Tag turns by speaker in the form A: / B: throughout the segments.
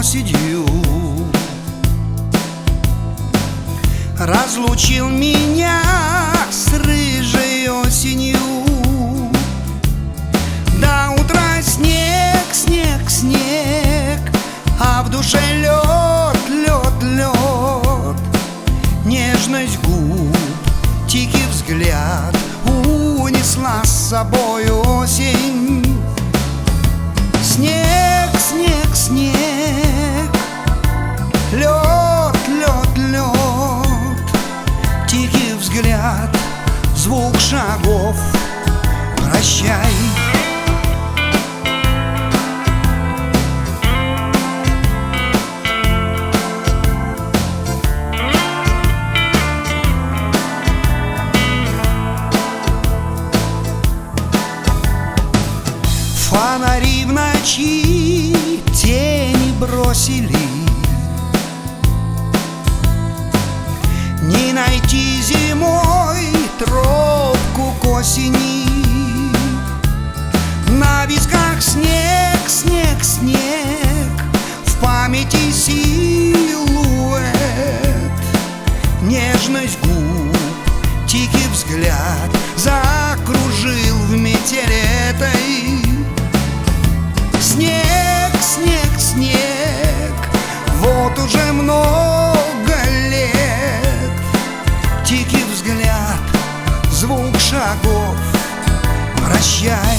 A: проседью. Разлучил меня с рыжей осенью. До утра снег, снег, снег, а в душе лед, лед, лед. Нежность губ, тихий взгляд унесла с собой осень. Снег, снег, снег, лед, лед, лед. Тихий взгляд, звук шагов. Прощай. Фонари в ночи тени бросили. Не найти зимой тропку к осени. На висках снег, снег, снег, в памяти силуэт. Нежность губ, тихий взгляд закружил в метели этой. Снег, снег, снег, вот уже много лет. Тихий взгляд, звук шагов. Прощай.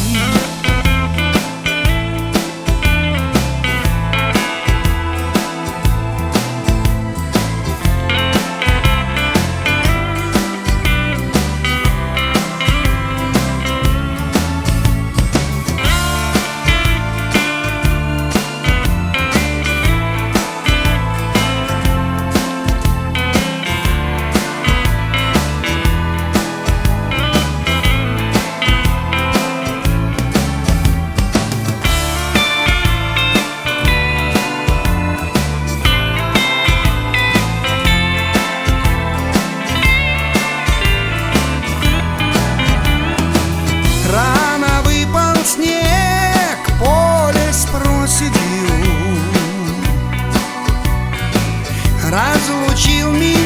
A: Снег, поле с проседью. Разлучил меня